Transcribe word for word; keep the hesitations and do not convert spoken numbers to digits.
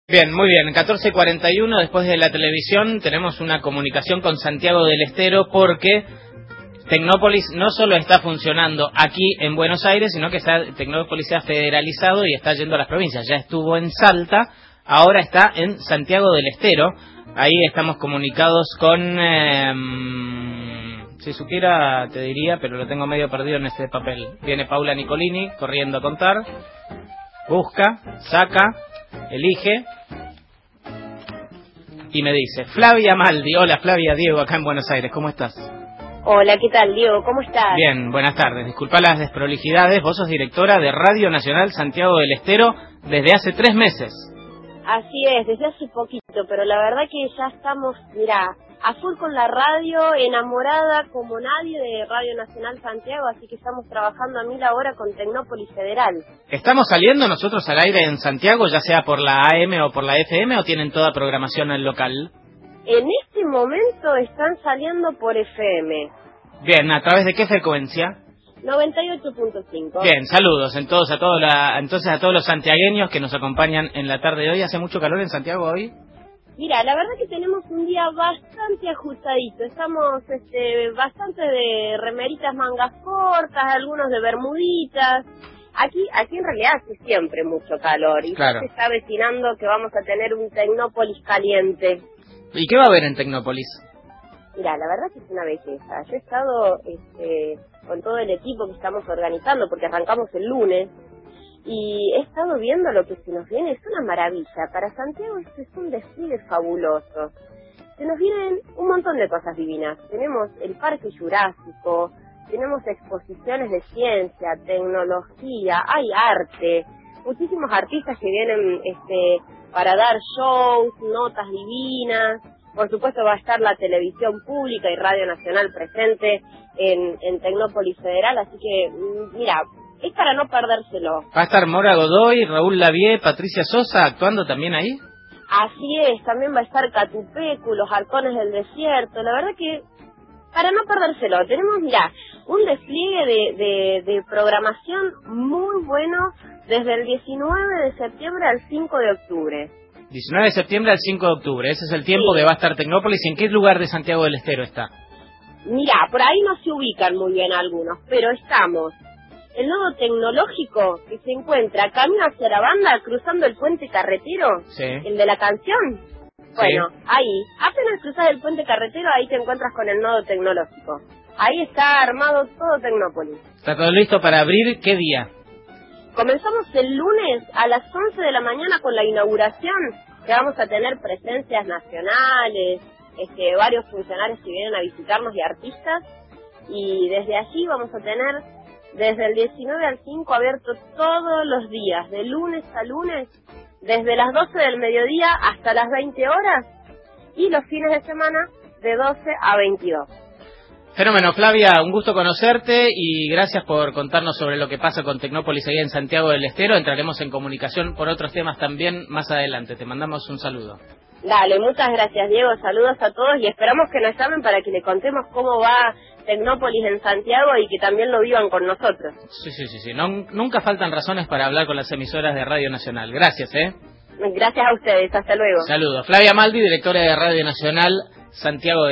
Bien, muy bien. catorce cuarenta y uno, después de la televisión, tenemos una comunicación con Santiago del Estero porque Tecnópolis no solo está funcionando aquí en Buenos Aires, sino que está, Tecnópolis se ha federalizado y está yendo a las provincias. Ya estuvo en Salta, ahora está en Santiago del Estero. Ahí estamos comunicados con... Eh, si supiera te diría, pero lo tengo medio perdido en este papel. Viene Paula Nicolini corriendo a contar. Busca, saca, elige... y me dice, Flavia Maldi. Hola Flavia, Diego acá en Buenos Aires, ¿cómo estás? Hola, ¿qué tal, Diego? ¿Cómo estás? Bien, buenas tardes. Disculpa las desprolijidades, vos sos directora de Radio Nacional Santiago del Estero desde hace tres meses. Así es, desde hace poquito, pero la verdad que ya estamos, mirá, a full con la radio, enamorada como nadie de Radio Nacional Santiago, así que estamos trabajando a mil ahora con Tecnópolis Federal. ¿Estamos saliendo nosotros al aire en Santiago, ya sea por la A M o por la F M, o tienen toda programación en local? En este momento están saliendo por F M. Bien, ¿a través de qué frecuencia? noventa y ocho punto cinco. Bien, saludos entonces a, todos la, entonces a todos los santiagueños que nos acompañan en la tarde de hoy. ¿Hace mucho calor en Santiago hoy? Mira, la verdad que tenemos un día bastante ajustadito. Estamos este, bastante de remeritas mangas cortas, algunos de bermuditas. Aquí aquí en realidad hace siempre mucho calor y claro. Se está avecinando que vamos a tener un Tecnópolis caliente. ¿Y qué va a haber en Tecnópolis? Mira, la verdad que es una belleza. Yo he estado este, con todo el equipo que estamos organizando, porque arrancamos el lunes, y he estado viendo lo que se nos viene. Es una maravilla. Para Santiago esto es un desfile fabuloso. Se nos vienen un montón de cosas divinas. Tenemos el Parque Jurásico, tenemos exposiciones de ciencia, tecnología, hay arte, muchísimos artistas que vienen este, para dar shows, notas divinas. Por supuesto va a estar la televisión pública y Radio Nacional presente en, en Tecnópolis Federal, así que, mira, es para no perdérselo. ¿Va a estar Mora Godoy, Raúl Lavie, Patricia Sosa actuando también ahí? Así es, también va a estar Catupecu, Los Halcones del Desierto. La verdad que, para no perdérselo, tenemos, mira, un despliegue de, de, de programación muy bueno desde el diecinueve de septiembre al cinco de octubre. diecinueve de septiembre al cinco de octubre, ese es el tiempo Sí. que va a estar Tecnópolis. ¿En qué lugar de Santiago del Estero está? Mira, por ahí no se ubican muy bien algunos, pero estamos el nodo tecnológico que se encuentra camino hacia la banda, cruzando el puente carretero, Sí. el de la canción. Bueno, Sí. ahí, apenas cruzas el puente carretero, ahí te encuentras con el nodo tecnológico. Ahí está armado todo Tecnópolis. ¿Está todo listo para abrir? ¿Qué día? Comenzamos el lunes a las once de la mañana con la inauguración, que vamos a tener presencias nacionales, este, varios funcionarios que vienen a visitarnos y artistas, y desde allí vamos a tener desde el diecinueve al cinco abierto todos los días, de lunes a lunes, desde las doce del mediodía hasta las veinte horas, y los fines de semana de doce a veintidós. Fenómeno, Flavia, un gusto conocerte y gracias por contarnos sobre lo que pasa con Tecnópolis ahí en Santiago del Estero. Entraremos en comunicación por otros temas también más adelante. Te mandamos un saludo. Dale, muchas gracias, Diego. Saludos a todos y esperamos que nos llamen para que le contemos cómo va Tecnópolis en Santiago y que también lo vivan con nosotros. Sí, sí, sí, sí. No, nunca faltan razones para hablar con las emisoras de Radio Nacional. Gracias, ¿eh? Gracias a ustedes. Hasta luego. Saludos. Flavia Maldi, directora de Radio Nacional Santiago del